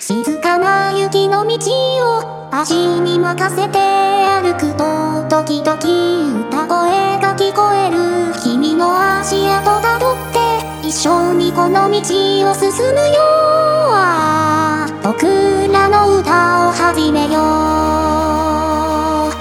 静かな雪の道を足に任せて歩くと時々歌声が聞こえる。君の足跡たどって一緒にこの道を進むよ。僕らの歌を始めよう。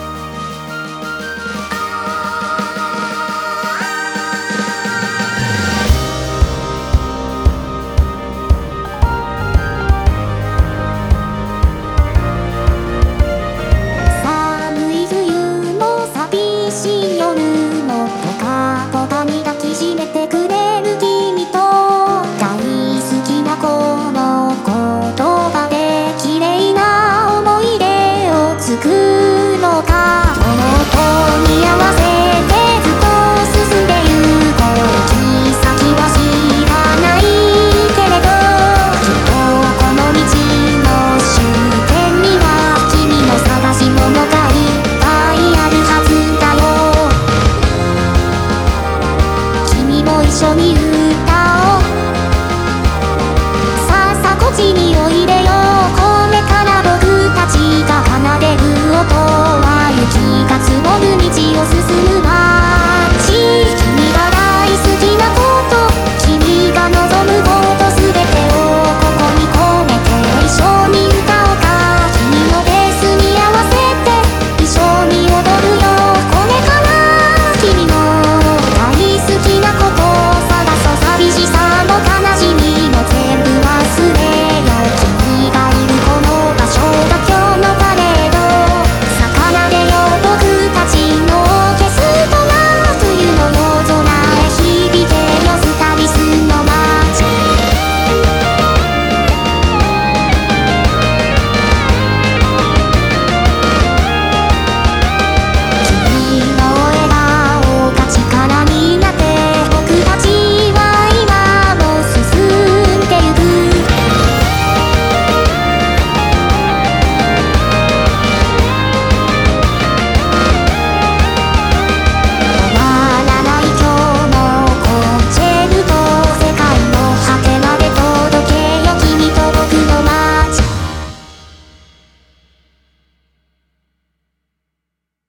寒い冬の寂しい夜もポカポカに抱きしめてくれる君と大好きなこの言葉で綺麗な思い出を作ろうか。この音に合わせてずっと進んでゆこう。行き先は知らないけれどきっとこの道の終点には君の探し物がいっぱいあるはずだよ。君も一緒に歌おう。さあさあこっちにおいでよ。これから僕たちが奏でる音は雪が積もる道を進む